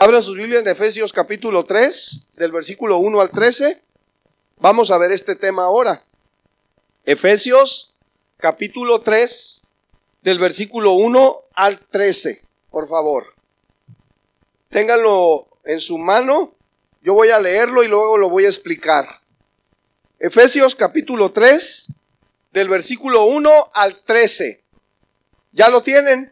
Abran sus Biblias en Efesios capítulo 3, del versículo 1 al 13. Vamos a ver este tema ahora. Efesios capítulo 3, del versículo 1 al 13, por favor. Ténganlo en su mano, yo voy a leerlo y luego lo voy a explicar. Efesios capítulo 3, del versículo 1 al 13. ¿Ya lo tienen?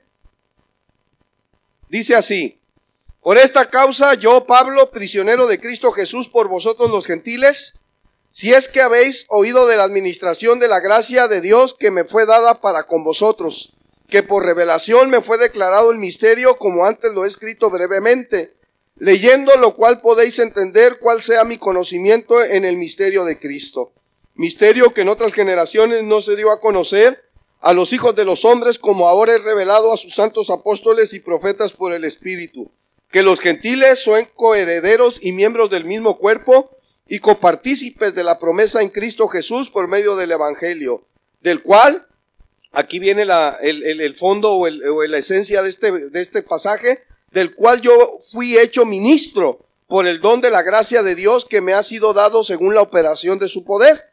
Dice así: por esta causa yo, Pablo, prisionero de Cristo Jesús por vosotros los gentiles, si es que habéis oído de la administración de la gracia de Dios que me fue dada para con vosotros, que por revelación me fue declarado el misterio, como antes lo he escrito brevemente, leyendo lo cual podéis entender cuál sea mi conocimiento en el misterio de Cristo. Misterio que en otras generaciones no se dio a conocer a los hijos de los hombres, como ahora es revelado a sus santos apóstoles y profetas por el Espíritu, que los gentiles son coherederos y miembros del mismo cuerpo y copartícipes de la promesa en Cristo Jesús por medio del Evangelio, del cual, aquí viene el fondo o la esencia de este pasaje, del cual yo fui hecho ministro por el don de la gracia de Dios que me ha sido dado según la operación de su poder.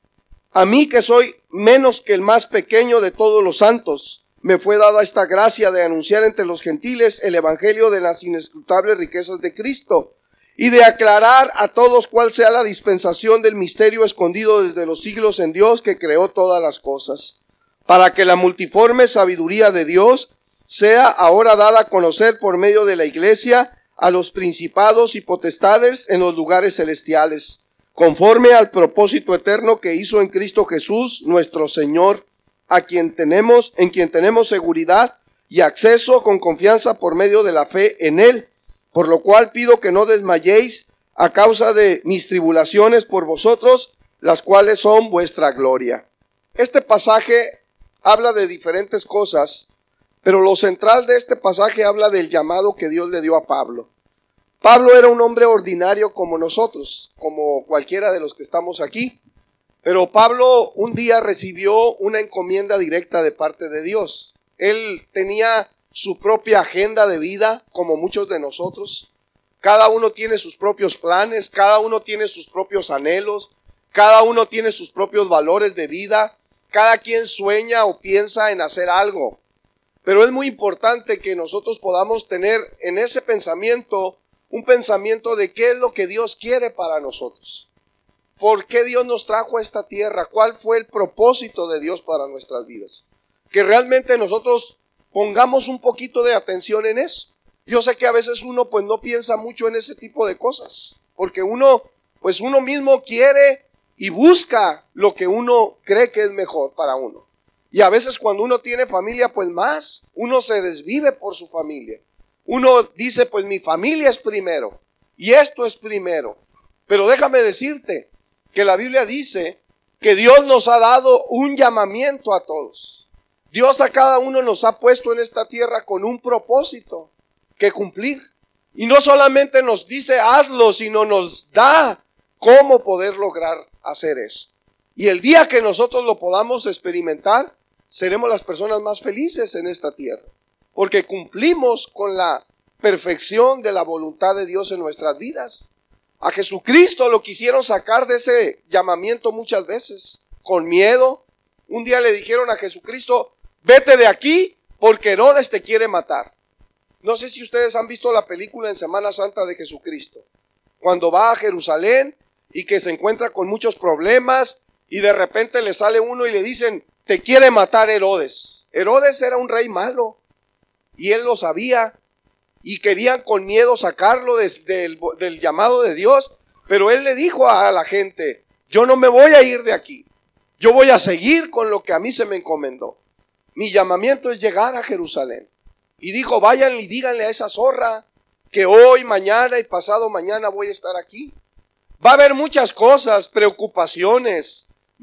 A mí, que soy menos que el más pequeño de todos los santos, me fue dada esta gracia de anunciar entre los gentiles el evangelio de las inescrutables riquezas de Cristo y de aclarar a todos cuál sea la dispensación del misterio escondido desde los siglos en Dios que creó todas las cosas, para que la multiforme sabiduría de Dios sea ahora dada a conocer por medio de la iglesia a los principados y potestades en los lugares celestiales, conforme al propósito eterno que hizo en Cristo Jesús nuestro Señor, en quien tenemos seguridad y acceso con confianza por medio de la fe en Él, por lo cual pido que no desmayéis a causa de mis tribulaciones por vosotros, las cuales son vuestra gloria. Este pasaje habla de diferentes cosas, pero lo central de este pasaje habla del llamado que Dios le dio a Pablo. Pablo era un hombre ordinario como nosotros, como cualquiera de los que estamos aquí. Pero Pablo un día recibió una encomienda directa de parte de Dios. Él tenía su propia agenda de vida, como muchos de nosotros. Cada uno tiene sus propios planes, cada uno tiene sus propios anhelos, cada uno tiene sus propios valores de vida. Cada quien sueña o piensa en hacer algo. Pero es muy importante que nosotros podamos tener en ese pensamiento un pensamiento de qué es lo que Dios quiere para nosotros. ¿Por qué Dios nos trajo a esta tierra? ¿Cuál fue el propósito de Dios para nuestras vidas? Que realmente nosotros pongamos un poquito de atención en eso. Yo sé que a veces uno pues no piensa mucho en ese tipo de cosas, porque uno mismo quiere y busca lo que uno cree que es mejor para uno. Y a veces cuando uno tiene familia, pues más, uno se desvive por su familia. Uno dice, pues mi familia es primero, y esto es primero. Pero déjame decirte que la Biblia dice que Dios nos ha dado un llamamiento a todos. Dios a cada uno nos ha puesto en esta tierra con un propósito que cumplir. Y no solamente nos dice hazlo, sino nos da cómo poder lograr hacer eso. Y el día que nosotros lo podamos experimentar, seremos las personas más felices en esta tierra. Porque cumplimos con la perfección de la voluntad de Dios en nuestras vidas. A Jesucristo lo quisieron sacar de ese llamamiento muchas veces, con miedo. Un día le dijeron a Jesucristo, vete de aquí porque Herodes te quiere matar. No sé si ustedes han visto la película en Semana Santa de Jesucristo, cuando va a Jerusalén y que se encuentra con muchos problemas y de repente le sale uno y le dicen, te quiere matar Herodes. Herodes era un rey malo y él lo sabía. Y querían con miedo sacarlo del llamado de Dios. Pero él le dijo a la gente, yo no me voy a ir de aquí. Yo voy a seguir con lo que a mí se me encomendó. Mi llamamiento es llegar a Jerusalén. Y dijo, vayan y díganle a esa zorra que hoy, mañana y pasado mañana voy a estar aquí. Va a haber muchas cosas, preocupaciones,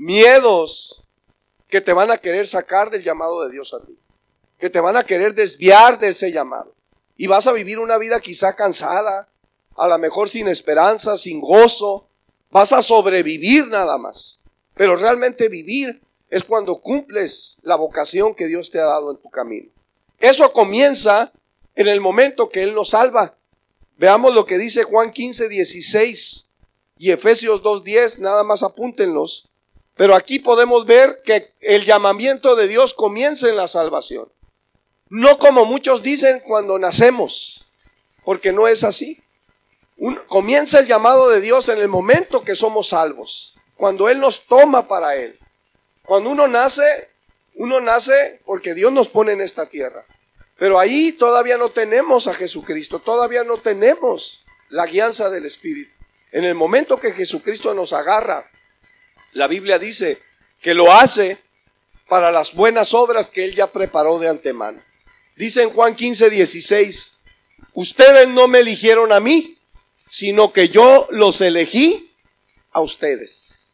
miedos que te van a querer sacar del llamado de Dios a ti. Que te van a querer desviar de ese llamado. Y vas a vivir una vida quizá cansada, a lo mejor sin esperanza, sin gozo. Vas a sobrevivir nada más. Pero realmente vivir es cuando cumples la vocación que Dios te ha dado en tu camino. Eso comienza en el momento que Él nos salva. Veamos lo que dice Juan 15:16 y Efesios 2:10, nada más apúntenlos. Pero aquí podemos ver que el llamamiento de Dios comienza en la salvación. No como muchos dicen cuando nacemos, porque no es así. Comienza el llamado de Dios en el momento que somos salvos, cuando Él nos toma para Él. Cuando uno nace porque Dios nos pone en esta tierra. Pero ahí todavía no tenemos a Jesucristo, todavía no tenemos la guianza del Espíritu. En el momento que Jesucristo nos agarra, la Biblia dice que lo hace para las buenas obras que Él ya preparó de antemano. Dice en Juan 15:16, ustedes no me eligieron a mí, sino que yo los elegí a ustedes.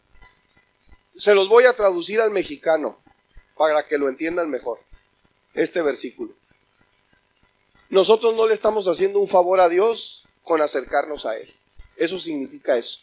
Se los voy a traducir al mexicano para que lo entiendan mejor, este versículo. Nosotros no le estamos haciendo un favor a Dios con acercarnos a Él. Eso significa eso.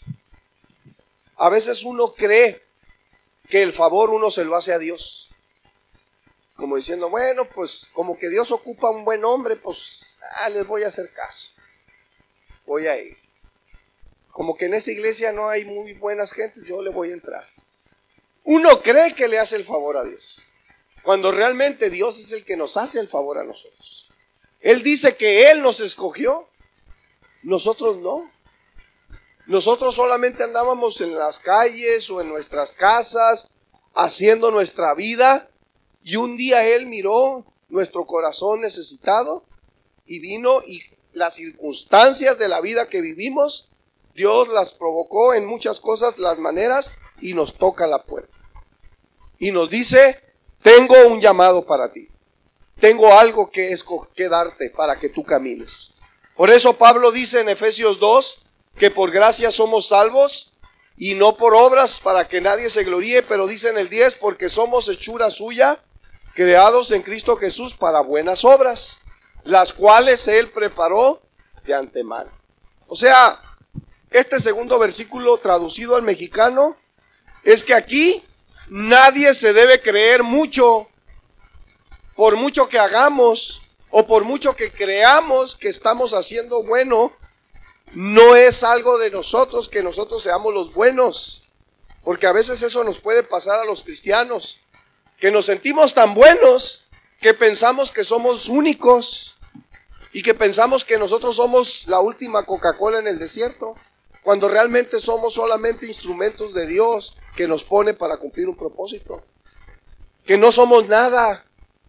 A veces uno cree que el favor uno se lo hace a Dios. Como diciendo, bueno, pues como que Dios ocupa un buen hombre, pues les voy a hacer caso. Voy a ir. Como que en esa iglesia no hay muy buenas gentes, yo le voy a entrar. Uno cree que le hace el favor a Dios, cuando realmente Dios es el que nos hace el favor a nosotros. Él dice que Él nos escogió, nosotros no. Nosotros solamente andábamos en las calles o en nuestras casas haciendo nuestra vida, y un día Él miró nuestro corazón necesitado y vino, y las circunstancias de la vida que vivimos, Dios las provocó en muchas cosas, las maneras, y nos toca la puerta. Y nos dice, tengo un llamado para ti. Tengo algo que darte para que tú camines. Por eso Pablo dice en Efesios 2, que por gracia somos salvos y no por obras para que nadie se gloríe, pero dice en el 10, porque somos hechura suya, creados en Cristo Jesús para buenas obras, las cuales Él preparó de antemano. O sea, este segundo versículo traducido al mexicano es que aquí nadie se debe creer mucho, por mucho que hagamos o por mucho que creamos que estamos haciendo bueno. No es algo de nosotros que nosotros seamos los buenos, porque a veces eso nos puede pasar a los cristianos, que nos sentimos tan buenos que pensamos que somos únicos y que pensamos que nosotros somos la última Coca-Cola en el desierto, cuando realmente somos solamente instrumentos de Dios que nos pone para cumplir un propósito, que no somos nada,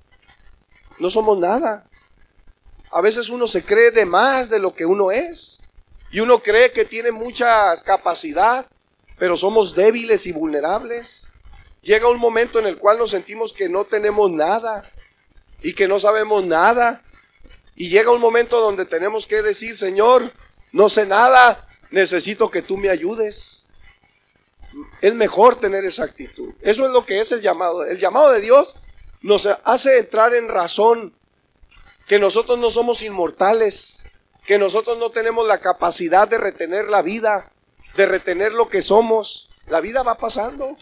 no somos nada. A veces uno se cree de más de lo que uno es. Y uno cree que tiene mucha capacidad, pero somos débiles y vulnerables. Llega un momento en el cual nos sentimos que no tenemos nada y que no sabemos nada. Y llega un momento donde tenemos que decir, Señor, no sé nada, necesito que tú me ayudes. Es mejor tener esa actitud. Eso es lo que es el llamado. El llamado de Dios nos hace entrar en razón que nosotros no somos inmortales, que nosotros no tenemos la capacidad de retener la vida, de retener lo que somos. La vida va pasando.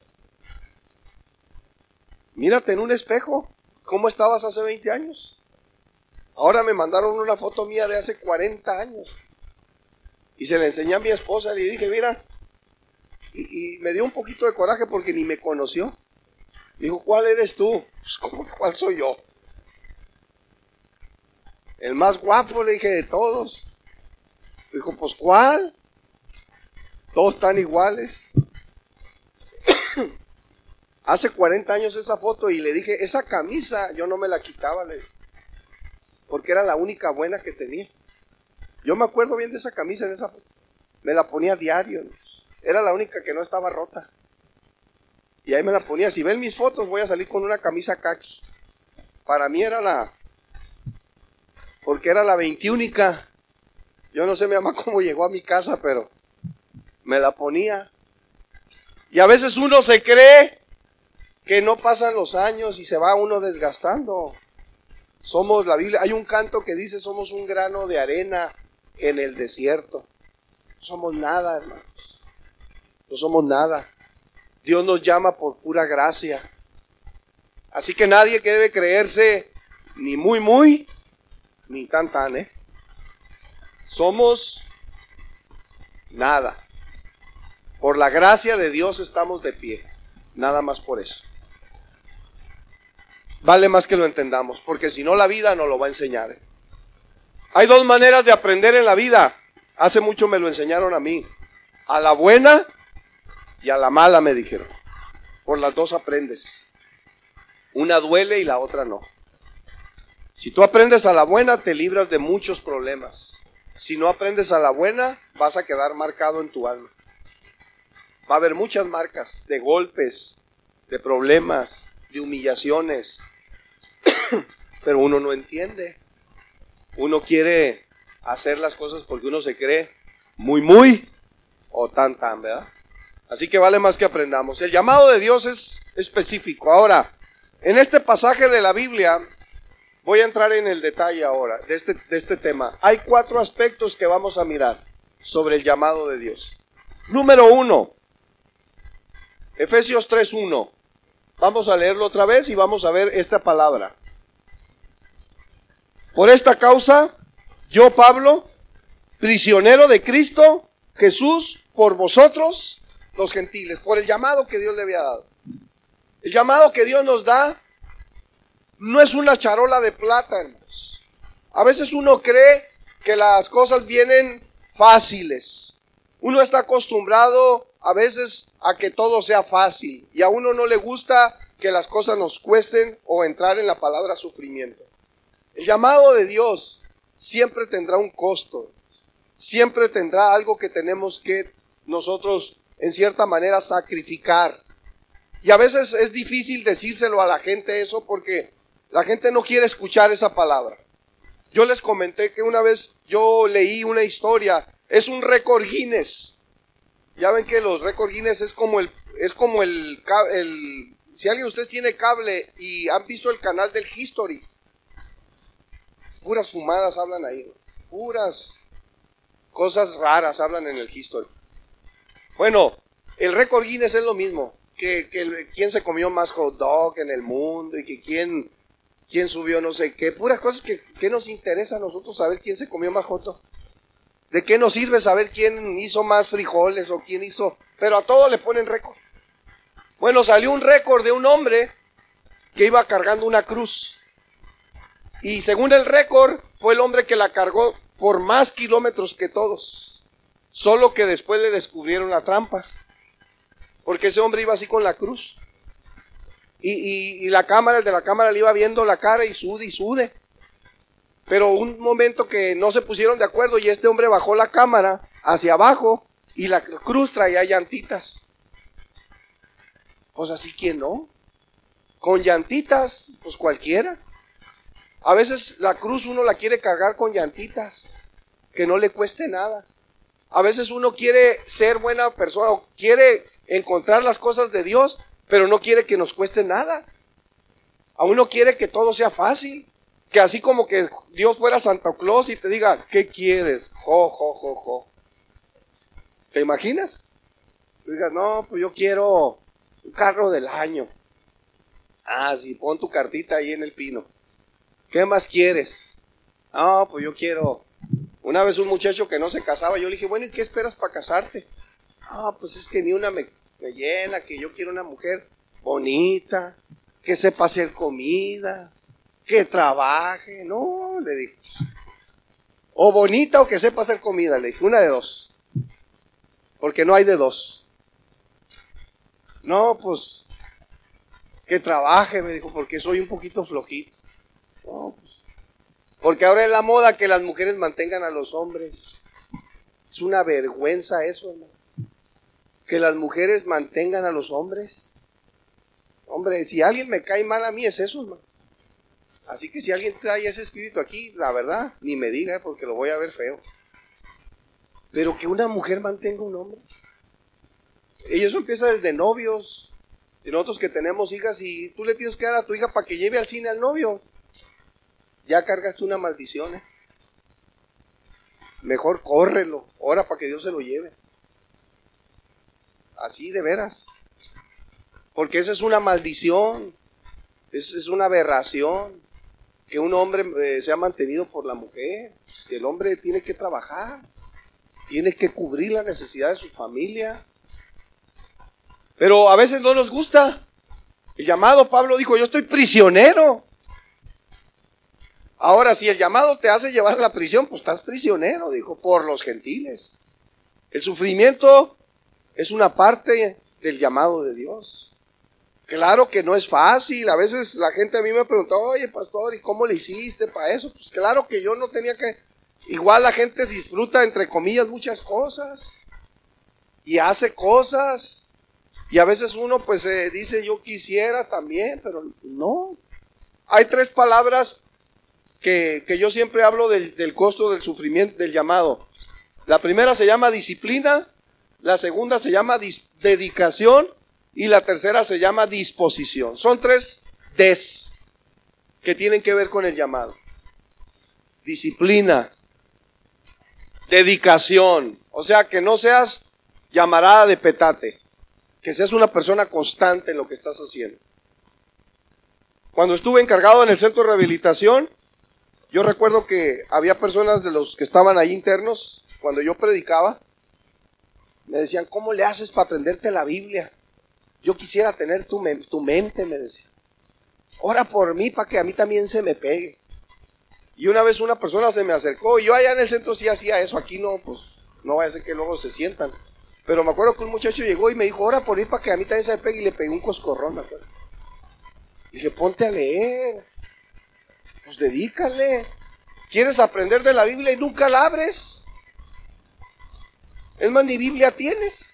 Mírate en un espejo, ¿cómo estabas hace 20 años? Ahora me mandaron una foto mía de hace 40 años. Y se la enseñé a mi esposa y le dije, mira, y me dio un poquito de coraje porque ni me conoció. Dijo, ¿cuál eres tú? Pues, ¿cómo que cuál soy yo? El más guapo, le dije, de todos. Dijo, pues ¿cuál? Todos están iguales. Hace 40 años esa foto, y le dije, esa camisa yo no me la quitaba, le dije, porque era la única buena que tenía. Yo me acuerdo bien de esa camisa en esa foto. Me la ponía diario, ¿no? Era la única que no estaba rota. Y ahí me la ponía. Si ven mis fotos, voy a salir con una camisa caqui. Para mí era porque era la 21. Yo no sé mi mamá cómo llegó a mi casa, pero me la ponía. Y a veces uno se cree que no pasan los años y se va uno desgastando. Somos la Biblia, hay un canto que dice, somos un grano de arena en el desierto. No somos nada, hermanos. No somos nada. Dios nos llama por pura gracia. Así que nadie que debe creerse ni muy, ni tan, somos nada. Por la gracia de Dios estamos de pie. Nada más por eso. Vale más que lo entendamos, porque si no la vida nos lo va a enseñar. Hay dos maneras de aprender en la vida. Hace mucho me lo enseñaron a mí. A la buena y a la mala, me dijeron. Por las dos aprendes. Una duele y la otra no. Si tú aprendes a la buena, te libras de muchos problemas. Si no aprendes a la buena, vas a quedar marcado en tu alma. Va a haber muchas marcas de golpes, de problemas, de humillaciones. Pero uno no entiende. Uno quiere hacer las cosas porque uno se cree muy o tan, ¿verdad? Así que vale más que aprendamos. El llamado de Dios es específico. Ahora, en este pasaje de la Biblia, voy a entrar en el detalle ahora de este tema. Hay 4 aspectos que vamos a mirar sobre el llamado de Dios. Número 1, Efesios 3:1. Vamos a leerlo otra vez y vamos a ver esta palabra. Por esta causa, yo, Pablo, prisionero de Cristo Jesús, por vosotros los gentiles, por el llamado que Dios le había dado. El llamado que Dios nos da no es una charola de plata, hermanos. A veces uno cree que las cosas vienen fáciles. Uno está acostumbrado a veces a que todo sea fácil y a uno no le gusta que las cosas nos cuesten o entrar en la palabra sufrimiento. El llamado de Dios siempre tendrá un costo, siempre tendrá algo que tenemos que nosotros en cierta manera sacrificar. Y a veces es difícil decírselo a la gente eso porque la gente no quiere escuchar esa palabra. Yo les comenté que una vez yo leí una historia, es un récord Guinness. Ya ven que los récord Guinness es como el si alguien de ustedes tiene cable y han visto el canal del History, puras fumadas hablan ahí, ¿no? Puras cosas raras hablan en el History. Bueno, el récord Guinness es lo mismo, que quién se comió más hot dog en el mundo y que quién subió no sé qué, puras cosas que nos interesa a nosotros saber quién se comió más hot dog. ¿De qué nos sirve saber quién hizo más frijoles o quién hizo? Pero a todo le ponen récord. Bueno, salió un récord de un hombre que iba cargando una cruz. Y según el récord, fue el hombre que la cargó por más kilómetros que todos. Solo que después le descubrieron la trampa. Porque ese hombre iba así con la cruz. Y el de la cámara le iba viendo la cara y sude. Pero un momento que no se pusieron de acuerdo y este hombre bajó la cámara hacia abajo y la cruz traía llantitas. Pues así, ¿quién no? Con llantitas, pues cualquiera. A veces la cruz uno la quiere cargar con llantitas, que no le cueste nada. A veces uno quiere ser buena persona o quiere encontrar las cosas de Dios, pero no quiere que nos cueste nada. A uno quiere que todo sea fácil. Que así como que Dios fuera Santa Claus y te diga, ¿qué quieres? Jo. ¿Te imaginas? Tú digas, no, pues yo quiero un carro del año. Ah, sí, pon tu cartita ahí en el pino. ¿Qué más quieres? No, pues yo quiero. Una vez un muchacho que no se casaba, yo le dije, bueno, ¿y qué esperas para casarte? Ah, pues es que ni una me llena, que yo quiero una mujer bonita, que sepa hacer comida, que trabaje. No, le dije. O bonita o que sepa hacer comida, le dije, una de dos. Porque no hay de dos. No, pues, que trabaje, me dijo, porque soy un poquito flojito. No, pues, porque ahora es la moda que las mujeres mantengan a los hombres. Es una vergüenza eso, hermano. Que las mujeres mantengan a los hombres. Hombre, si alguien me cae mal a mí es eso, hermano. Así que si alguien trae ese espíritu aquí, la verdad, ni me diga, porque lo voy a ver feo. Pero que una mujer mantenga a un hombre. Y eso empieza desde novios. Y nosotros que tenemos hijas y tú le tienes que dar a tu hija para que lleve al cine al novio. Ya cargaste una maldición, ¿eh? Mejor córrelo, ora para que Dios se lo lleve. Así de veras. Porque esa es una maldición. Es una aberración. que un hombre sea mantenido por la mujer. Si el hombre tiene que trabajar, tiene que cubrir la necesidad de su familia. Pero a veces no nos gusta el llamado. Pablo dijo, yo estoy prisionero. Ahora, si el llamado te hace llevar a la prisión, pues estás prisionero, dijo, por los gentiles. El sufrimiento es una parte del llamado de Dios. Claro que no es fácil. A veces la gente a mí me preguntó, oye, pastor, ¿y cómo le hiciste para eso? Pues claro que yo no tenía que... Igual la gente disfruta, entre comillas, muchas cosas. Y hace cosas. Y a veces uno pues dice, yo quisiera también, pero no. Hay 3 palabras que yo siempre hablo del costo del sufrimiento, del llamado. La primera se llama disciplina, la segunda se llama dedicación y la tercera se llama disposición. Son 3 des que tienen que ver con el llamado. Disciplina, dedicación, o sea que no seas llamarada de petate, que seas una persona constante en lo que estás haciendo. Cuando estuve encargado en el centro de rehabilitación, yo recuerdo que había personas de los que estaban ahí internos, cuando yo predicaba, me decían, ¿cómo le haces para aprenderte la Biblia? Yo quisiera tener tu mente, me decía. Ora por mí para que a mí también se me pegue. Y una vez una persona se me acercó, y yo allá en el centro sí hacía eso, aquí no, pues no vaya a ser que luego se sientan. Pero me acuerdo que un muchacho llegó y me dijo, ora por mí para que a mí también se me pegue, y le pegué un coscorrón, me acuerdo. Y dije, ponte a leer. Pues dedícale. ¿Quieres aprender de la Biblia y nunca la abres? Es más, ni Biblia tienes.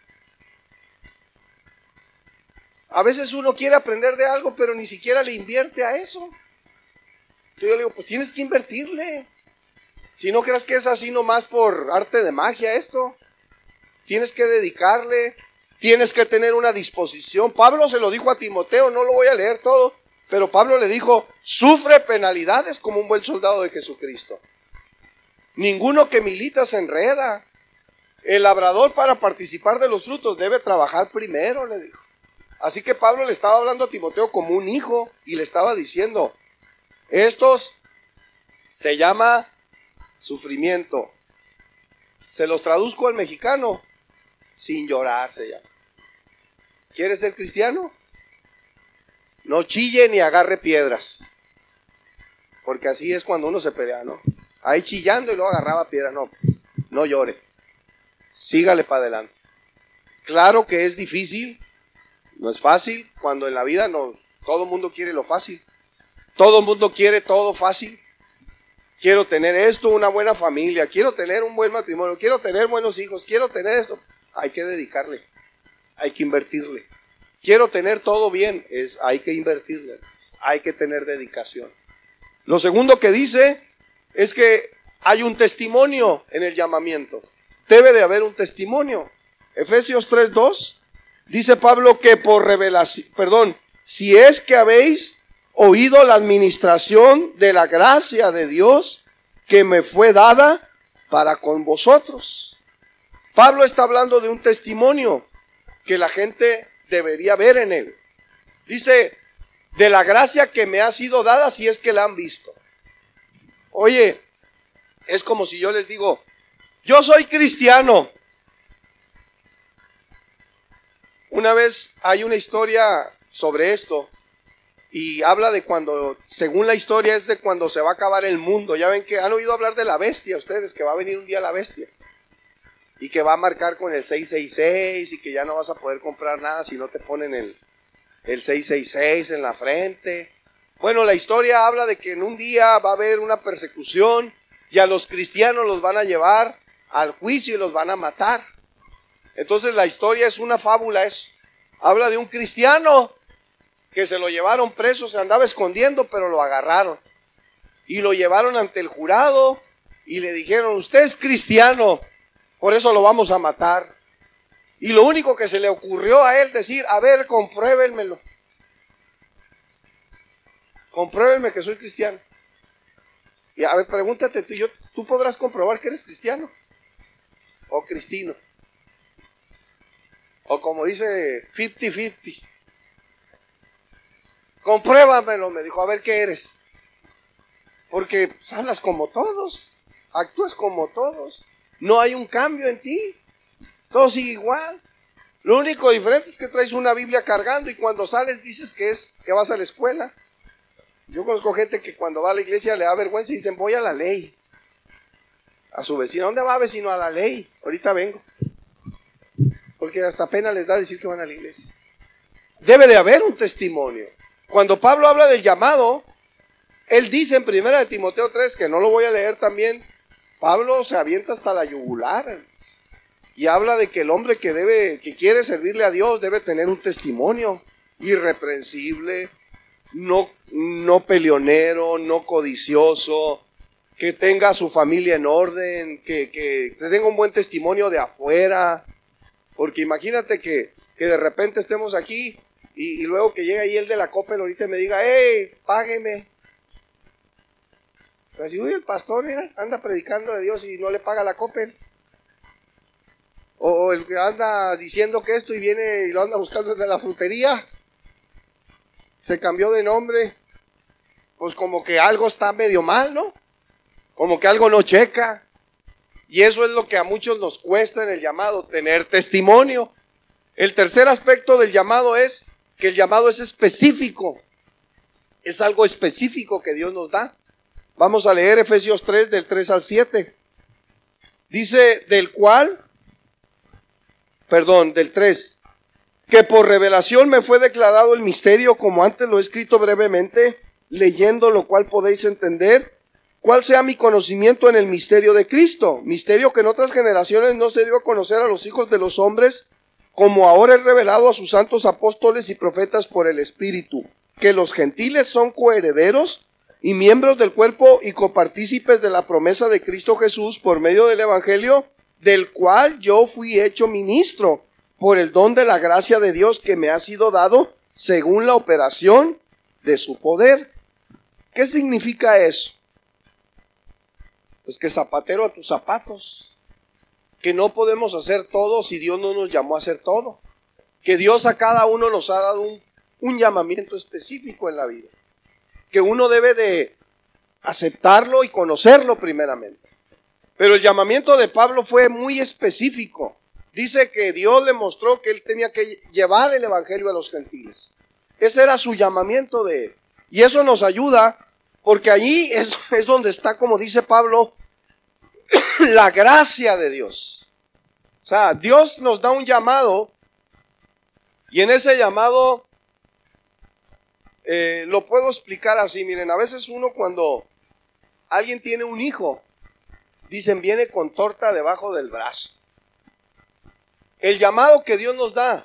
A veces uno quiere aprender de algo, pero ni siquiera le invierte a eso. Entonces yo le digo, pues tienes que invertirle. Si no creas que es así nomás por arte de magia esto. Tienes que dedicarle, tienes que tener una disposición. Pablo se lo dijo a Timoteo, no lo voy a leer todo. Pero Pablo le dijo, sufre penalidades como un buen soldado de Jesucristo. Ninguno que milita se enreda. El labrador para participar de los frutos debe trabajar primero, le dijo. Así que Pablo le estaba hablando a Timoteo como un hijo y le estaba diciendo, estos se llama sufrimiento. Se los traduzco al mexicano, sin llorar se llama. ¿Quieres ser cristiano? No chille ni agarre piedras. Porque así es cuando uno se pelea, ¿no? Ahí chillando y luego agarraba piedras. No llore. Sígale para adelante. Claro que es difícil. No es fácil. Cuando en la vida no, todo el mundo quiere lo fácil. Todo el mundo quiere todo fácil. Quiero tener esto, una buena familia. Quiero tener un buen matrimonio. Quiero tener buenos hijos. Quiero tener esto. Hay que dedicarle. Hay que invertirle. Quiero tener todo bien, hay que invertirle, hay que tener dedicación. Lo segundo que dice es que hay un testimonio en el llamamiento. Debe de haber un testimonio. Efesios 3:2 dice Pablo que por revelación, si es que habéis oído la administración de la gracia de Dios que me fue dada para con vosotros. Pablo está hablando de un testimonio que la gente debería ver en él. Dice, de la gracia que me ha sido dada si es que la han visto. Oye, es como si yo les digo, yo soy cristiano. Una vez hay una historia sobre esto y habla de cuando, según la historia es de cuando se va a acabar el mundo. Ya ven que han oído hablar de la bestia ustedes, que va a venir un día la bestia. Y que va a marcar con el 666 y que ya no vas a poder comprar nada si no te ponen el 666 en la frente. Bueno, la historia habla de que en un día va a haber una persecución y a los cristianos los van a llevar al juicio y los van a matar. Entonces la historia es una fábula, habla de un cristiano que se lo llevaron preso, se andaba escondiendo, pero lo agarraron. Y lo llevaron ante el jurado y le dijeron, usted es cristiano, por eso lo vamos a matar. Y lo único que se le ocurrió a él decir, a ver, compruébenmelo. Compruébenme que soy cristiano. Y a ver, pregúntate tú podrás comprobar que eres cristiano. O cristino. O como dice 50-50. Compruébamelo, me dijo, a ver qué eres. Porque pues, hablas como todos, actúas como todos, no hay un cambio en ti, todo sigue igual. Lo único diferente es que traes una Biblia cargando y cuando sales dices que vas a la escuela. Yo conozco gente que cuando va a la iglesia le da vergüenza y dicen, voy a la ley. A su vecino, ¿dónde va vecino? A la ley, ahorita vengo. Porque hasta pena les da decir que van a la iglesia. Debe de haber un testimonio. Cuando Pablo habla del llamado, él dice en 1 Timoteo 3, que no lo voy a leer también, Pablo se avienta hasta la yugular y habla de que el hombre que quiere servirle a Dios debe tener un testimonio irreprensible, no peleonero, no codicioso, que tenga su familia en orden, que tenga un buen testimonio de afuera. Porque imagínate que de repente estemos aquí y luego que llega ahí el de la Coppel ahorita y me diga, hey, págueme. Así, uy, el pastor, mira, anda predicando de Dios y no le paga la Coppel. O el que anda diciendo que esto y viene y lo anda buscando desde la frutería. Se cambió de nombre. Pues como que algo está medio mal, ¿no? Como que algo no checa. Y eso es lo que a muchos nos cuesta en el llamado, tener testimonio. El tercer aspecto del llamado es que el llamado es específico. Es algo específico que Dios nos da. Vamos a leer Efesios 3, del 3 al 7. Dice, del 3, que por revelación me fue declarado el misterio, como antes lo he escrito brevemente, leyendo lo cual podéis entender, cuál sea mi conocimiento en el misterio de Cristo, misterio que en otras generaciones no se dio a conocer a los hijos de los hombres, como ahora es revelado a sus santos apóstoles y profetas por el Espíritu, que los gentiles son coherederos y miembros del cuerpo y copartícipes de la promesa de Cristo Jesús por medio del Evangelio, del cual yo fui hecho ministro por el don de la gracia de Dios que me ha sido dado según la operación de su poder. ¿Qué significa eso? Pues que zapatero a tus zapatos, que no podemos hacer todo si Dios no nos llamó a hacer todo, que Dios a cada uno nos ha dado un llamamiento específico en la vida, que uno debe de aceptarlo y conocerlo primeramente. Pero el llamamiento de Pablo fue muy específico. Dice que Dios le mostró que él tenía que llevar el evangelio a los gentiles. Ese era su llamamiento de él. Y eso nos ayuda porque allí es donde está, como dice Pablo, la gracia de Dios. O sea, Dios nos da un llamado y en ese llamado lo puedo explicar así. Miren, a veces uno cuando alguien tiene un hijo, dicen viene con torta debajo del brazo. El llamado que Dios nos da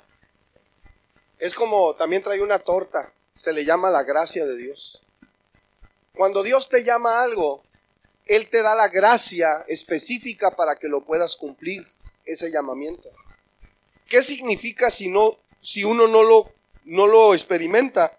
es como también trae una torta, se le llama la gracia de Dios. Cuando Dios te llama a algo, Él te da la gracia específica para que lo puedas cumplir, ese llamamiento. ¿Qué significa si uno no lo experimenta?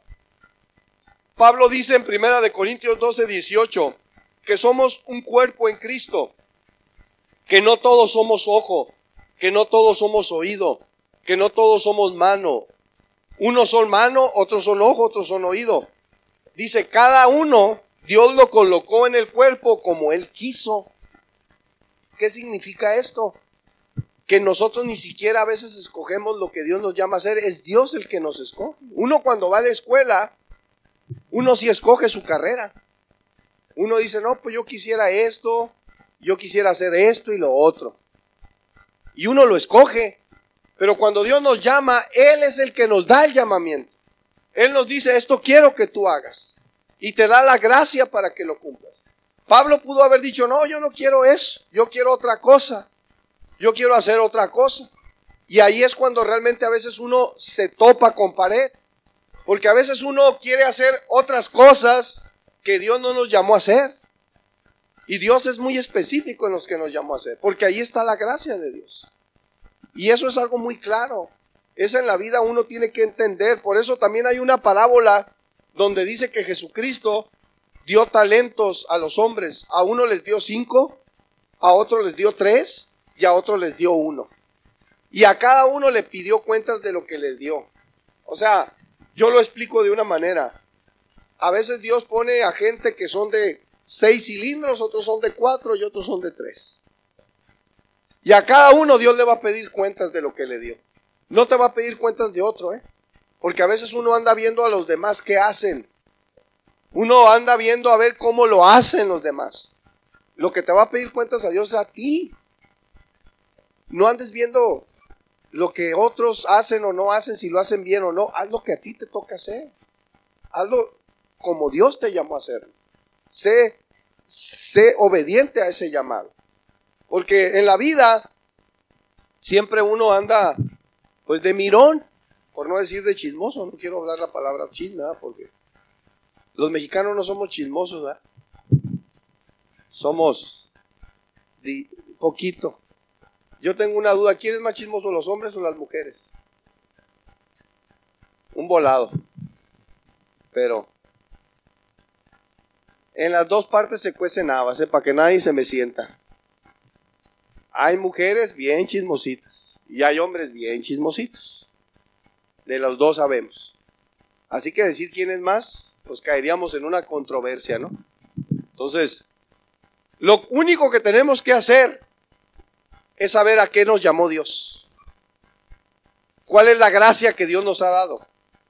Pablo dice en 1 Corintios 12, 18, que somos un cuerpo en Cristo, que no todos somos ojo, que no todos somos oído, que no todos somos mano. Unos son mano, otros son ojo, otros son oído. Dice, cada uno Dios lo colocó en el cuerpo como Él quiso. ¿Qué significa esto? Que nosotros ni siquiera a veces escogemos lo que Dios nos llama a hacer, es Dios el que nos escoge. Uno cuando va a la escuela, uno sí escoge su carrera. Uno dice, no, pues yo quisiera esto, yo quisiera hacer esto y lo otro. Y uno lo escoge. Pero cuando Dios nos llama, Él es el que nos da el llamamiento. Él nos dice, esto quiero que tú hagas. Y te da la gracia para que lo cumplas. Pablo pudo haber dicho, no, yo no quiero eso, yo quiero otra cosa. Yo quiero hacer otra cosa. Y ahí es cuando realmente a veces uno se topa con pared. Porque a veces uno quiere hacer otras cosas que Dios no nos llamó a hacer. Y Dios es muy específico en los que nos llamó a hacer. Porque ahí está la gracia de Dios. Y eso es algo muy claro. Eso en la vida uno tiene que entender. Por eso también hay una parábola donde dice que Jesucristo dio talentos a los hombres. A uno les dio 5, a otro les dio 3 y a otro les dio 1. Y a cada uno le pidió cuentas de lo que les dio. O sea, yo lo explico de una manera. A veces Dios pone a gente que son de 6 cilindros, otros son de 4 y otros son de 3. Y a cada uno Dios le va a pedir cuentas de lo que le dio. No te va a pedir cuentas de otro, porque a veces uno anda viendo a los demás qué hacen. Uno anda viendo a ver cómo lo hacen los demás. Lo que te va a pedir cuentas a Dios es a ti. No andes viendo lo que otros hacen o no hacen, si lo hacen bien o no. Haz lo que a ti te toca hacer. Hazlo como Dios te llamó a hacer. Sé obediente a ese llamado. Porque en la vida siempre uno anda pues de mirón, por no decir de chismoso. No quiero hablar la palabra chisme, ¿verdad? Porque los mexicanos no somos chismosos, ¿verdad? Somos poquito. Yo tengo una duda, ¿quién es más chismoso, los hombres o las mujeres? Un volado. Pero en las dos partes se cuecen habas, para que nadie se me sienta. Hay mujeres bien chismositas y hay hombres bien chismositos. De los dos sabemos. Así que decir quién es más, pues caeríamos en una controversia, ¿no? Entonces, lo único que tenemos que hacer es saber a qué nos llamó Dios. ¿Cuál es la gracia que Dios nos ha dado?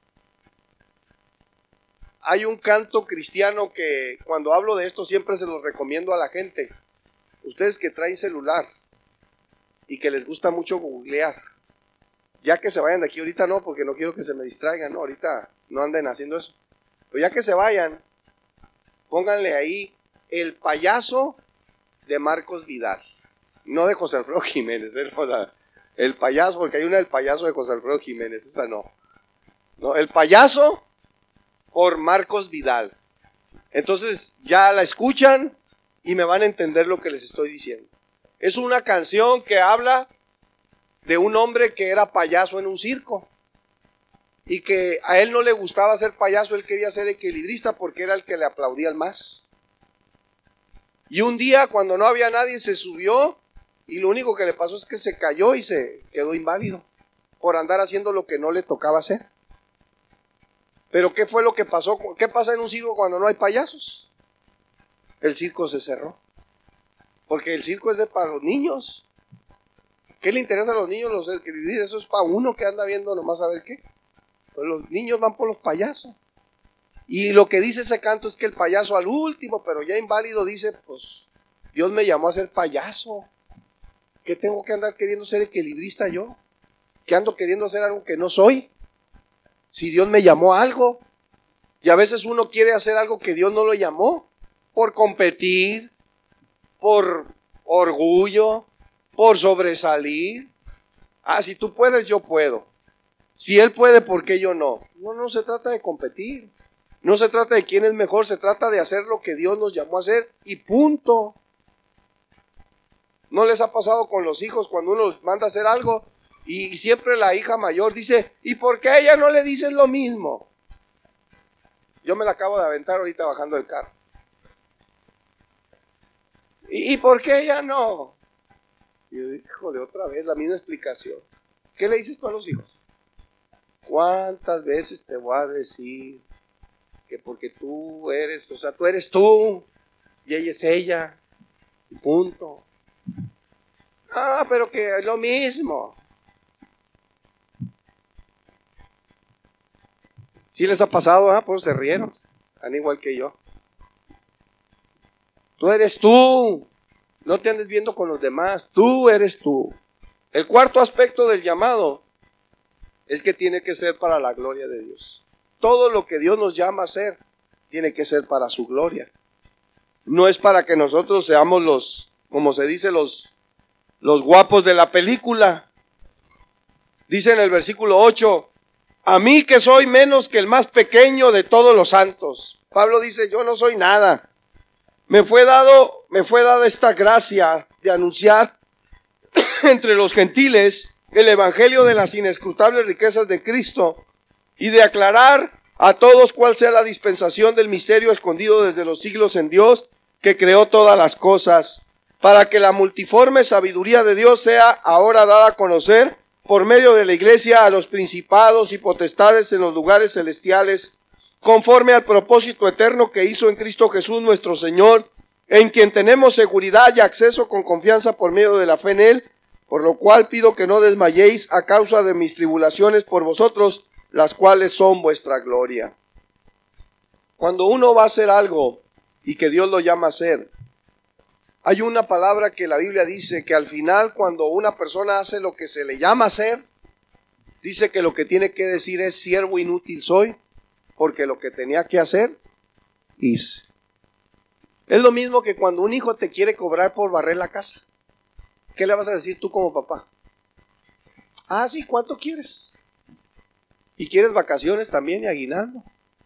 Hay un canto cristiano que cuando hablo de esto siempre se los recomiendo a la gente. Ustedes que traen celular y que les gusta mucho googlear, ya que se vayan de aquí ahorita no, porque no quiero que se me distraigan, no, ahorita no anden haciendo eso. Pero ya que se vayan, pónganle ahí El payaso de Marcos Vidal. No de José Alfredo Jiménez, el payaso, porque hay una del payaso de José Alfredo Jiménez, esa no. No, El payaso por Marcos Vidal. Entonces ya la escuchan y me van a entender lo que les estoy diciendo. Es una canción que habla de un hombre que era payaso en un circo y que a él no le gustaba ser payaso, él quería ser equilibrista porque era el que le aplaudía más. Y un día cuando no había nadie se subió y lo único que le pasó es que se cayó y se quedó inválido por andar haciendo lo que no le tocaba hacer. Pero ¿qué fue lo que pasó? ¿Qué pasa en un circo cuando no hay payasos? El circo se cerró. Porque el circo es para los niños. ¿Qué le interesa a los niños los escribir? Eso es para uno que anda viendo nomás a ver qué. Pues los niños van por los payasos. Y lo que dice ese canto es que el payaso al último, pero ya inválido, dice, pues Dios me llamó a ser payaso. ¿Qué tengo que andar queriendo ser equilibrista yo? ¿Qué ando queriendo hacer algo que no soy? Si Dios me llamó a algo. Y a veces uno quiere hacer algo que Dios no lo llamó. Por competir, por orgullo, por sobresalir. Ah, si tú puedes, yo puedo. Si Él puede, ¿por qué yo no? No se trata de competir. No se trata de quién es mejor, se trata de hacer lo que Dios nos llamó a hacer y punto. ¿No les ha pasado con los hijos cuando uno los manda a hacer algo y siempre la hija mayor dice, ¿y por qué a ella no le dices lo mismo? Yo me la acabo de aventar ahorita bajando del carro. ¿Y por qué ella no? Y yo dije, híjole, otra vez la misma explicación. ¿Qué le dices tú a los hijos? ¿Cuántas veces te voy a decir que porque tú eres, o sea, tú eres tú y ella es ella, y punto? Ah, pero que es lo mismo. ¿Sí les ha pasado? Pues se rieron, tan igual que yo. Tú eres tú, no te andes viendo con los demás, tú eres tú. El cuarto aspecto del llamado es que tiene que ser para la gloria de Dios. Todo lo que Dios nos llama a hacer tiene que ser para su gloria. No es para que nosotros seamos los, como se dice, los guapos de la película. Dice en el versículo 8, a mí que soy menos que el más pequeño de todos los santos. Pablo dice, yo no soy nada. Me fue dada esta gracia de anunciar entre los gentiles el evangelio de las inescrutables riquezas de Cristo y de aclarar a todos cuál sea la dispensación del misterio escondido desde los siglos en Dios, que creó todas las cosas, para que la multiforme sabiduría de Dios sea ahora dada a conocer por medio de la iglesia a los principados y potestades en los lugares celestiales, conforme al propósito eterno que hizo en Cristo Jesús nuestro Señor, en quien tenemos seguridad y acceso con confianza por medio de la fe en Él, por lo cual pido que no desmayéis a causa de mis tribulaciones por vosotros, las cuales son vuestra gloria. Cuando uno va a hacer algo y que Dios lo llama a hacer, hay una palabra que la Biblia dice que al final, cuando una persona hace lo que se le llama a hacer, dice que lo que tiene que decir es: siervo inútil soy, porque lo que tenía que hacer, hice. Es lo mismo que cuando un hijo te quiere cobrar por barrer la casa. ¿Qué le vas a decir tú como papá? Ah, sí, ¿cuánto quieres? ¿Y quieres vacaciones también y aguinaldo?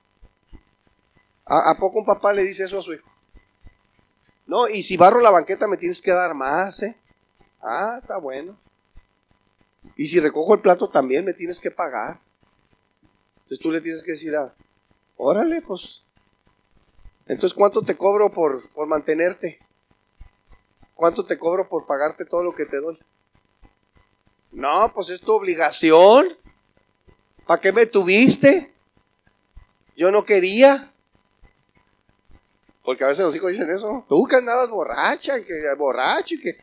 ¿A poco un papá le dice eso a su hijo? No, y si barro la banqueta me tienes que dar más, ¿eh? Ah, está bueno. Y si recojo el plato también me tienes que pagar. Entonces tú le tienes que decir: órale, pues. Entonces, ¿cuánto te cobro por mantenerte? ¿Cuánto te cobro por pagarte todo lo que te doy? No, pues es tu obligación. ¿Para qué me tuviste? Yo no quería. Porque a veces los hijos dicen eso. Tú que andabas borracha y que borracho y que...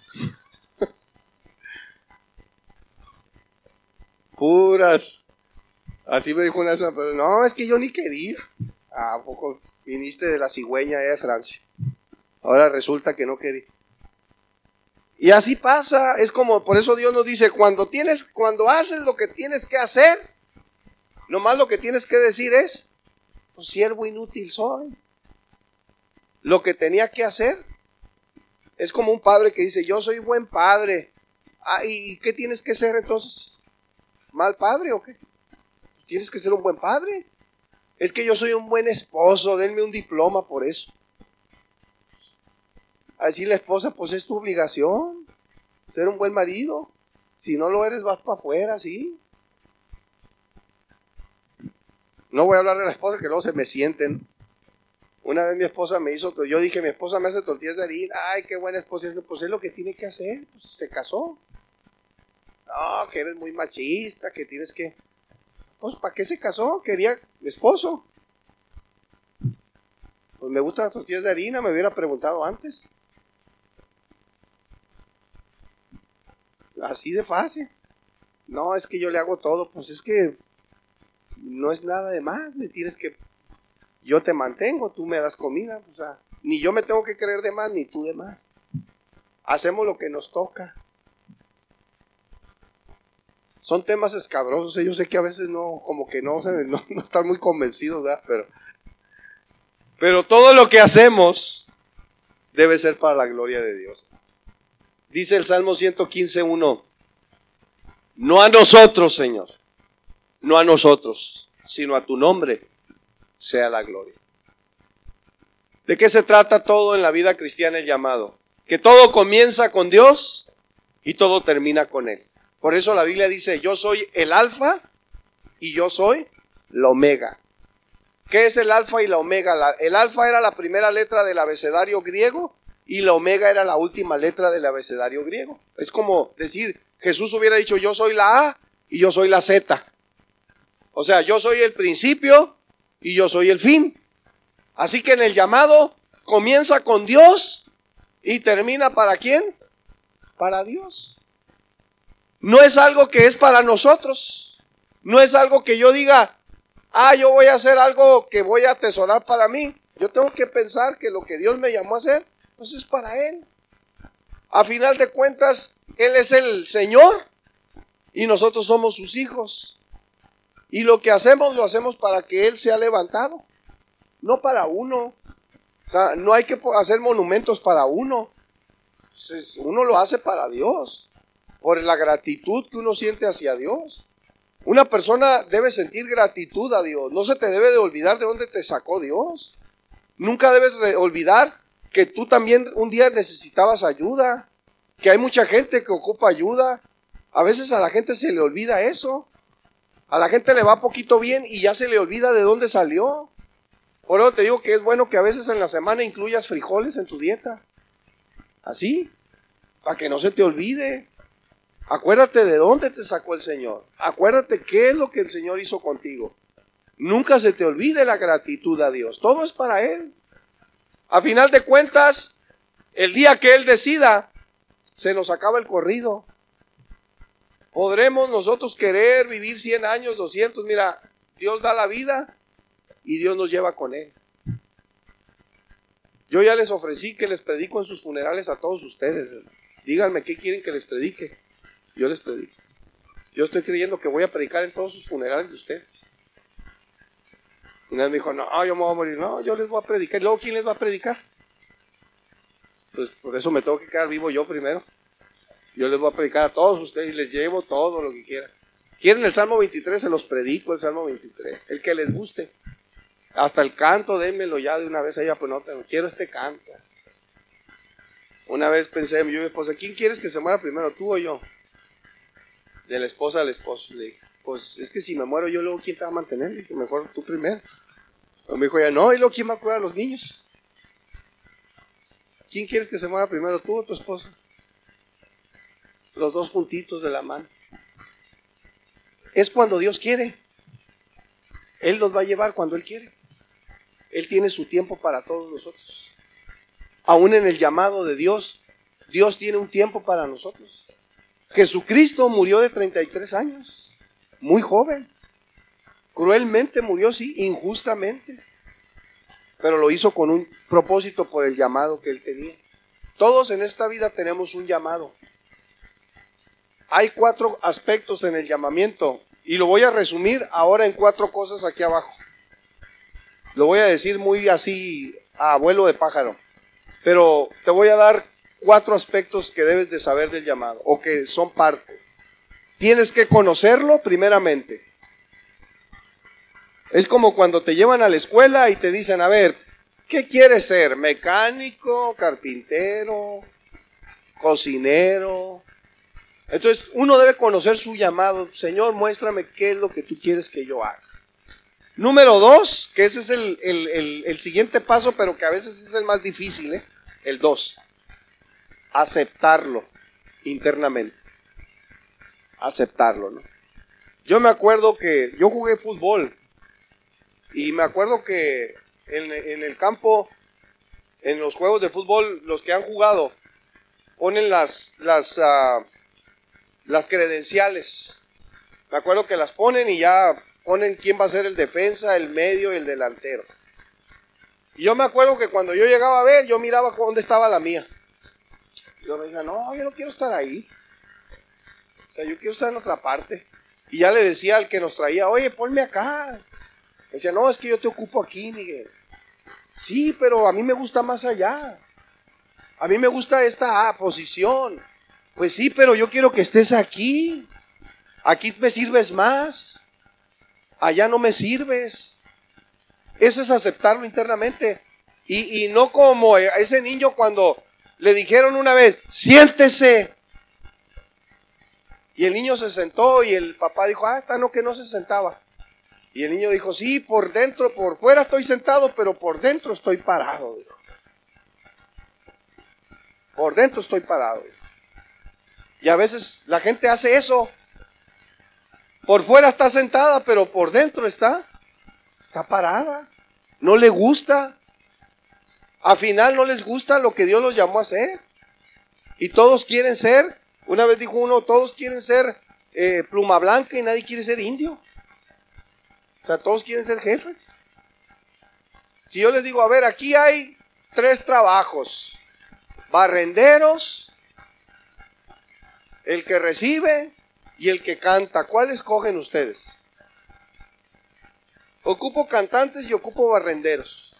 Puras. Así me dijo una vez, pero no, es que yo ni quería. ¿A poco viniste de la cigüeña de Francia? Ahora resulta que no quería. Y así pasa, es como, por eso Dios nos dice, cuando haces lo que tienes que hacer, nomás lo que tienes que decir es: tu siervo inútil soy. Lo que tenía que hacer es como un padre que dice: yo soy buen padre. ¿Y qué tienes que ser entonces? ¿Mal padre o qué? Tienes que ser un buen padre. Es que yo soy un buen esposo, denme un diploma por eso. Así la esposa, pues es tu obligación ser un buen marido. Si no lo eres, vas para afuera, ¿sí? No voy a hablar de la esposa, que luego se me sienten. Una vez mi esposa me hizo, yo dije: mi esposa me hace tortillas de harina. Ay, qué buena esposa. Pues es lo que tiene que hacer, pues se casó. No, que eres muy machista, que tienes que... Pues ¿para qué se casó? Quería esposo. Pues me gustan las tortillas de harina, me hubiera preguntado antes. Así de fácil. No, es que yo le hago todo. Pues es que no es nada de más, me tienes que... Yo te mantengo, tú me das comida, o sea, ni yo me tengo que creer de más, ni tú de más. Hacemos lo que nos toca. Son temas escabrosos, yo sé que a veces no, como que no están muy convencidos, ¿verdad? Pero todo lo que hacemos debe ser para la gloria de Dios. Dice el Salmo 115:1, no a nosotros, Señor, no a nosotros, sino a tu nombre sea la gloria. ¿De qué se trata todo en la vida cristiana el llamado? Que todo comienza con Dios y todo termina con Él. Por eso la Biblia dice: yo soy el alfa y yo soy la omega. ¿Qué es el alfa y la omega? El alfa era la primera letra del abecedario griego y la omega era la última letra del abecedario griego. Es como decir, Jesús hubiera dicho: yo soy la A y yo soy la Z. O sea, yo soy el principio y yo soy el fin. Así que en el llamado comienza con Dios y termina ¿para quién? Para Dios. No es algo que es para nosotros. No es algo que yo diga: yo voy a hacer algo que voy a atesorar para mí. Yo tengo que pensar que lo que Dios me llamó a hacer, pues es para Él. A final de cuentas, Él es el Señor y nosotros somos sus hijos. Y lo que hacemos, lo hacemos para que Él sea levantado, no para uno. O sea, no hay que hacer monumentos para uno. Uno lo hace para Dios, por la gratitud que uno siente hacia Dios. Una persona debe sentir gratitud a Dios. No se te debe de olvidar de dónde te sacó Dios. Nunca debes de olvidar que tú también un día necesitabas ayuda, que hay mucha gente que ocupa ayuda. A veces a la gente se le olvida eso. A la gente le va poquito bien y ya se le olvida de dónde salió. Por eso te digo que es bueno que a veces en la semana incluyas frijoles en tu dieta. Así, para que no se te olvide. Acuérdate de dónde te sacó el Señor. Acuérdate qué es lo que el Señor hizo contigo. Nunca se te olvide la gratitud a Dios. Todo es para Él. A final de cuentas, el día que Él decida, se nos acaba el corrido. Podremos nosotros querer vivir 100 años, 200. Mira, Dios da la vida y Dios nos lleva con Él. Yo ya les ofrecí que les predico en sus funerales a todos ustedes. Díganme qué quieren que les predique. Yo les predico. Yo estoy creyendo que voy a predicar en todos sus funerales de ustedes. Una vez me dijo, no, yo me voy a morir. No, yo les voy a predicar. ¿Y luego quién les va a predicar? Pues por eso me tengo que quedar vivo yo primero. Yo les voy a predicar a todos ustedes y les llevo todo lo que quieran. ¿Quieren el Salmo 23? Se los predico el Salmo 23. El que les guste. Hasta el canto, démelo ya de una vez. Ahí, pues no, quiero este canto. Una vez pensé, yo y mi esposa, ¿quién quieres que se muera primero, tú o yo? De la esposa al esposo. Le dije, pues es que si me muero yo, luego ¿quién te va a mantener? Le dije, mejor tú primero. Pero me dijo ella, no, ¿y luego quién va a cuidar a los niños? ¿Quién quieres que se muera primero, tú o tu esposa? Los dos juntitos de la mano. Es cuando Dios quiere. Él nos va a llevar cuando Él quiere. Él tiene su tiempo para todos nosotros. Aún en el llamado de Dios, Dios tiene un tiempo para nosotros. Jesucristo murió de 33 años, muy joven. Cruelmente murió, sí, injustamente. Pero lo hizo con un propósito por el llamado que Él tenía. Todos en esta vida tenemos un llamado. Hay 4 aspectos en el llamamiento y lo voy a resumir ahora en 4 cosas aquí abajo. Lo voy a decir muy así a vuelo de pájaro, pero te voy a dar 4 aspectos que debes de saber del llamado o que son parte. Tienes que conocerlo primeramente. Es como cuando te llevan a la escuela y te dicen, a ver, ¿qué quieres ser? ¿Mecánico, carpintero, cocinero? Entonces uno debe conocer su llamado. Señor, muéstrame qué es lo que tú quieres que yo haga. Número 2, que ese es el siguiente paso, pero que a veces es el más difícil, el 2. Aceptarlo internamente. Aceptarlo, ¿no? Yo me acuerdo que yo jugué fútbol y me acuerdo que en el campo, en los juegos de fútbol, los que han jugado ponen las credenciales. Me acuerdo que las ponen y ya ponen quién va a ser el defensa, el medio y el delantero. Y yo me acuerdo que cuando yo llegaba a ver, yo miraba dónde estaba la mía. Y yo me decía, no, yo no quiero estar ahí. O sea, yo quiero estar en otra parte. Y ya le decía al que nos traía, oye, ponme acá. Me decía, no, es que yo te ocupo aquí, Miguel. Sí, pero a mí me gusta más allá. A mí me gusta esta posición. Pues sí, pero yo quiero que estés aquí. Aquí me sirves más. Allá no me sirves. Eso es aceptarlo internamente. Y no como a ese niño cuando le dijeron una vez, siéntese. Y el niño se sentó y el papá dijo, esta no, que no se sentaba. Y el niño dijo, sí, por dentro, por fuera estoy sentado, pero por dentro estoy parado. Dijo. Por dentro estoy parado. Dijo. Y a veces la gente hace eso. Por fuera está sentada, pero por dentro está parada. No le gusta. Al final no les gusta lo que Dios los llamó a hacer. Y todos quieren ser, una vez dijo uno, todos quieren ser pluma blanca y nadie quiere ser indio. O sea, todos quieren ser jefe. Si yo les digo, a ver, aquí hay 3 trabajos. Barrenderos, el que recibe y el que canta. ¿Cuál escogen ustedes? Ocupo cantantes y ocupo barrenderos.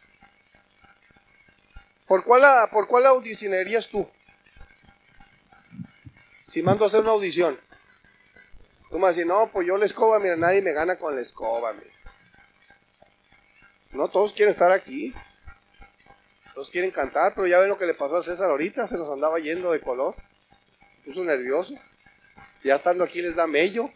¿Por cuál audicionarías tú? Si mando a hacer una audición. Tú me vas a decir, no, pues yo la escoba, mira, nadie me gana con la escoba. Mira. No, todos quieren estar aquí. Todos quieren cantar, pero ya ven lo que le pasó a César ahorita, se nos andaba yendo de color. Se puso nervioso. Ya estando aquí les da mello.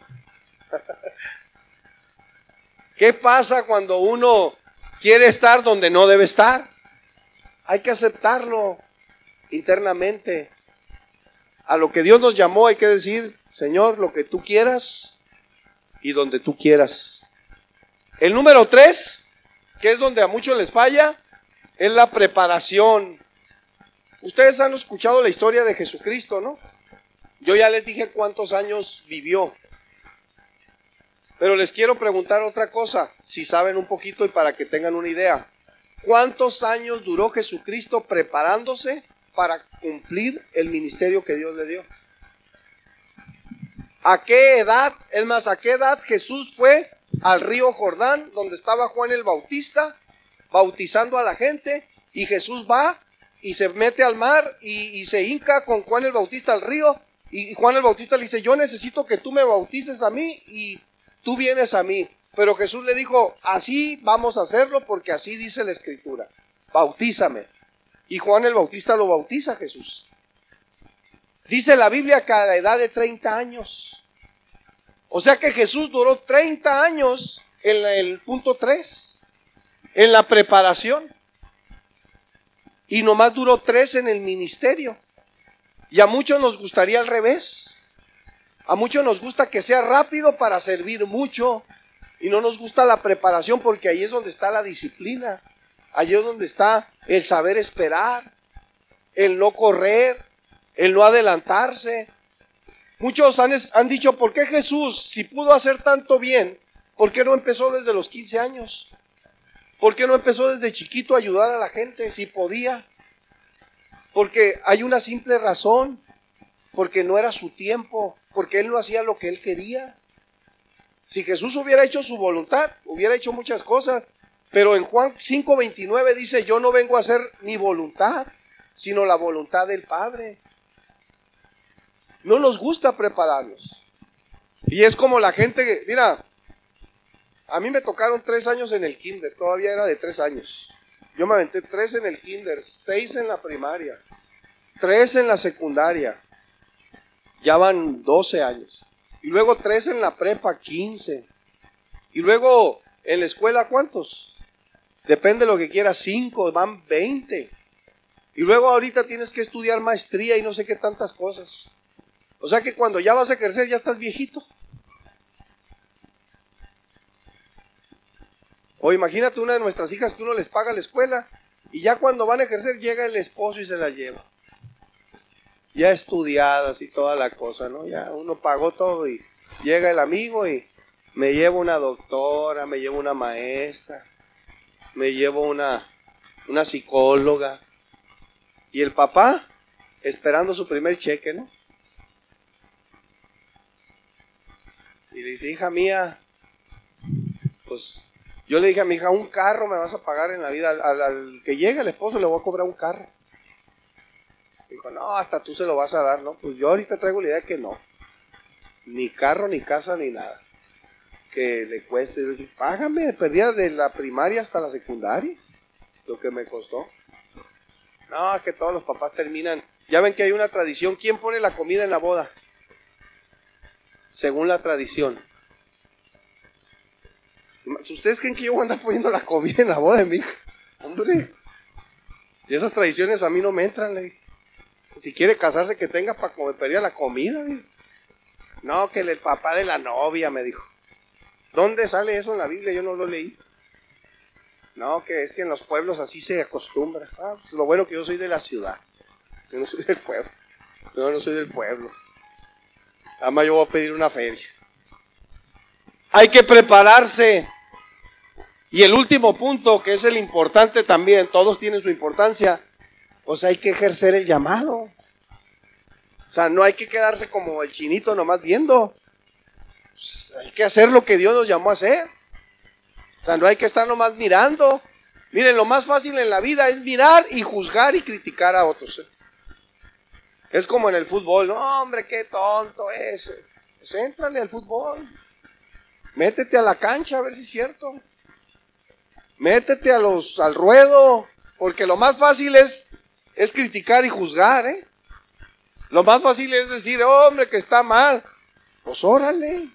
¿Qué pasa cuando uno quiere estar donde no debe estar? Hay que aceptarlo internamente. A lo que Dios nos llamó hay que decir, Señor, lo que tú quieras y donde tú quieras. El número 3, que es donde a muchos les falla, es la preparación. Ustedes han escuchado la historia de Jesucristo, ¿no? Yo ya les dije cuántos años vivió. Pero les quiero preguntar otra cosa, si saben un poquito y para que tengan una idea. ¿Cuántos años duró Jesucristo preparándose para cumplir el ministerio que Dios le dio? ¿A qué edad? Es más, ¿a qué edad Jesús fue al río Jordán, donde estaba Juan el Bautista, bautizando a la gente? Y Jesús va y se mete al mar y se hinca con Juan el Bautista al río. Y Juan el Bautista le dice, yo necesito que tú me bautices a mí y tú vienes a mí. Pero Jesús le dijo, así vamos a hacerlo porque así dice la Escritura. Bautízame. Y Juan el Bautista lo bautiza a Jesús. Dice la Biblia que a la edad de 30 años. O sea que Jesús duró 30 años en el punto 3, en la preparación. Y nomás duró 3 en el ministerio. Y a muchos nos gustaría al revés. A muchos nos gusta que sea rápido para servir mucho. Y no nos gusta la preparación porque ahí es donde está la disciplina. Ahí es donde está el saber esperar, el no correr, el no adelantarse. Muchos han dicho, ¿por qué Jesús, si pudo hacer tanto bien, por qué no empezó desde los 15 años? ¿Por qué no empezó desde chiquito a ayudar a la gente si podía? Porque hay una simple razón, porque no era su tiempo, porque él no hacía lo que él quería. Si Jesús hubiera hecho su voluntad, hubiera hecho muchas cosas, pero en Juan 5:29 dice, yo no vengo a hacer mi voluntad, sino la voluntad del Padre. No nos gusta prepararnos. Y es como la gente, mira, a mí me tocaron 3 años en el kinder, todavía era de 3 años. Yo me aventé 3 en el kinder, 6 en la primaria, 3 en la secundaria, ya van 12 años. Y luego 3 en la prepa, 15. Y luego en la escuela, ¿cuántos? Depende de lo que quieras, 5, van 20. Y luego ahorita tienes que estudiar maestría y no sé qué tantas cosas. O sea que cuando ya vas a ejercer ya estás viejito. O imagínate una de nuestras hijas que uno les paga la escuela y ya cuando van a ejercer llega el esposo y se la lleva. Ya estudiadas y toda la cosa, ¿no? Ya uno pagó todo y llega el amigo y me llevo una doctora, me llevo una maestra, me llevo una psicóloga. Y el papá esperando su primer cheque, ¿no? Y le dice, hija mía, pues yo le dije a mi hija, un carro me vas a pagar en la vida. Al que llegue el esposo le voy a cobrar un carro. Dijo, no, hasta tú se lo vas a dar, ¿no? Pues yo ahorita traigo la idea que no. Ni carro, ni casa, ni nada. Que le cueste. Y yo decía, págame, perdía de la primaria hasta la secundaria. Lo que me costó. No, es que todos los papás terminan. Ya ven que hay una tradición. ¿Quién pone la comida en la boda? Según la tradición. ¿Ustedes creen que yo voy a andar poniendo la comida en la boda de mi hija? Hombre. Y esas tradiciones a mí no me entran, le dije. Si quiere casarse, que tenga para comer la comida. Dije. No, que el papá de la novia, me dijo. ¿Dónde sale eso en la Biblia? Yo no lo leí. No, que es que en los pueblos así se acostumbra. Ah, pues lo bueno que yo soy de la ciudad. Yo no soy del pueblo. Yo no soy del pueblo. Además yo voy a pedir una feria. Hay que prepararse. Y el último punto, que es el importante también, todos tienen su importancia, pues hay que ejercer el llamado. O sea, no hay que quedarse como el chinito nomás viendo. Pues hay que hacer lo que Dios nos llamó a hacer. O sea, no hay que estar nomás mirando. Miren, lo más fácil en la vida es mirar y juzgar y criticar a otros. Es como en el fútbol. No, hombre, qué tonto es. Pues éntrale al fútbol. Métete a la cancha a ver si es cierto. Métete al ruedo. Porque lo más fácil es criticar y juzgar, ¿eh? Lo más fácil es decir, hombre, que está mal. Pues órale.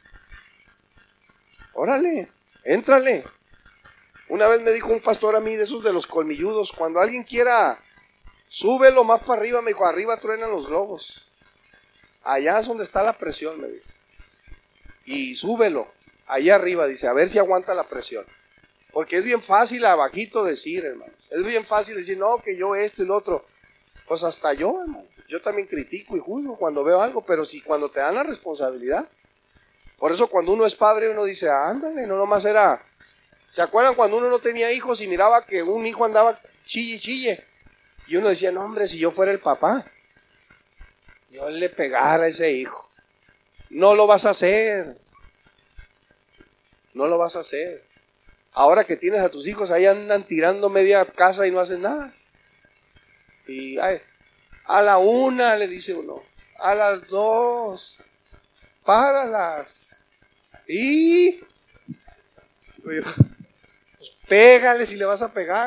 Órale, éntrale. Una vez me dijo un pastor a mí, de esos de los colmilludos, cuando alguien quiera, súbelo más para arriba, me dijo, arriba truenan los globos. Allá es donde está la presión, me dijo. Y súbelo. Ahí arriba dice, a ver si aguanta la presión. Porque es bien fácil abajito decir, hermanos. Es bien fácil decir, no, que yo esto y lo otro. Pues hasta yo, hermano. Yo también critico y juzgo cuando veo algo, pero si cuando te dan la responsabilidad. Por eso cuando uno es padre, uno dice, ándale, no nomás era... ¿Se acuerdan cuando uno no tenía hijos y miraba que un hijo andaba chille, chille? Y uno decía, no, hombre, si yo fuera el papá, yo le pegara a ese hijo. No lo vas a hacer. No lo vas a hacer. Ahora que tienes a tus hijos, ahí andan tirando media casa y no hacen nada. Y ay, a la 1 le dice uno, a las 2, páralas. Y pues, pégale si le vas a pegar.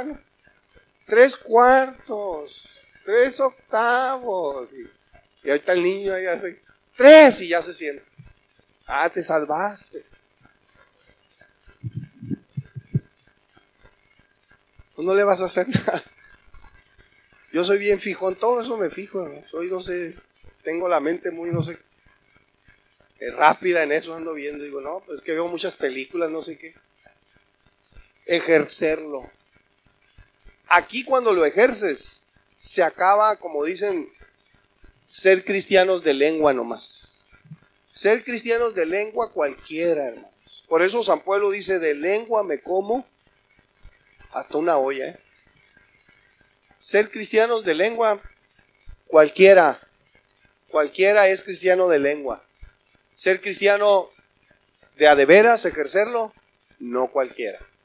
3/4, 3/8. Y ahorita el niño ahí hace 3 y ya se siente. Ah, te salvaste. Pues no le vas a hacer nada. Yo soy bien fijo, en todo eso me fijo, ¿no? Soy, no sé, tengo la mente muy, no sé, rápida en eso, ando viendo, digo, no, pues es que veo muchas películas, no sé qué. Ejercerlo. Aquí cuando lo ejerces, se acaba, como dicen, ser cristianos de lengua nomás. Ser cristianos de lengua cualquiera, hermanos. Por eso San Pablo dice, de lengua me como hasta una olla, ¿eh? Ser cristianos de lengua, cualquiera es cristiano de lengua. Ser cristiano de a de veras, ejercerlo, no cualquiera.